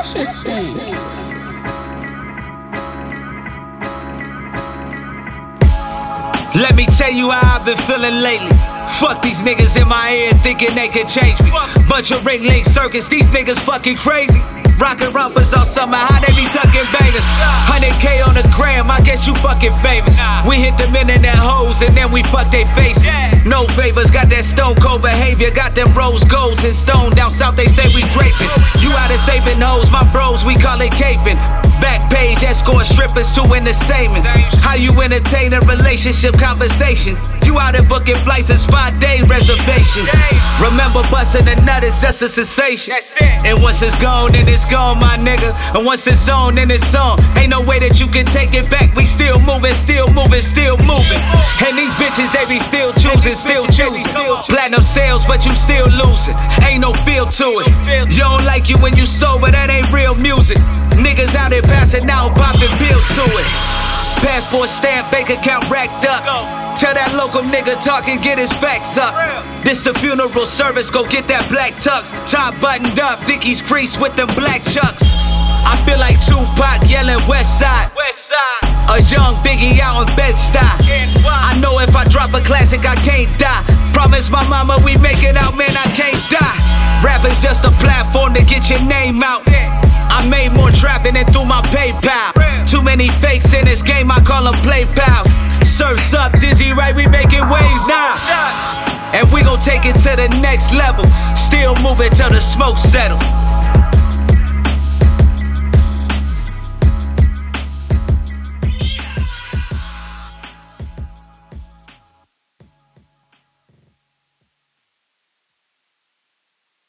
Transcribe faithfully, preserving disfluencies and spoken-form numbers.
Interesting. Let me tell you how I've been feeling lately. Fuck these niggas in my ear thinking they could change me. Bunch of ring link circus, these niggas fucking crazy. Rockin' rumpers all summer, how they be tucking bangers. one hundred K on the gram, I guess you fucking famous. We hit them internet hoes and then we fuck they faces. No favors, got that stone cold behavior. Got them rose golds and stone. Down south they say we draping. You out of saving hoes, my bros, we call it caping. Back page, escort strippers, two in the same. How you entertaining relationship conversations? You out here booking flights and spot day reservations. Remember busting a nut is just a sensation. And once it's gone, then it's gone, my nigga. And once it's on, then it's on. Ain't no way that you can take it back. We still moving, still moving, still moving. And these bitches, they be still choosing, still choosing. Platinum sales, but you still losing. Ain't no feel to it. You don't like you when you sober, that ain't real music. Niggas out here passing out, popping pills to it. Passport stamp, bank account racked up. Tell that local nigga talk and get his facts up. This the funeral service, go get that black tux. Top buttoned up, Dickies crease with them black chucks. I feel like Tupac yelling West Side. West Side. A young Biggie out in Bed-Stuy. I know if I drop a classic, I can't die. Promise my mama we make it out, man, I can't die. Rap is just a platform to get your name out. I made more trapping than through my PayPal. Too many fakes in this game, I call them play pals. Surf's up, dizzy right, we making waves now. And we gon' take it to the next level. Still moving till the smoke settles.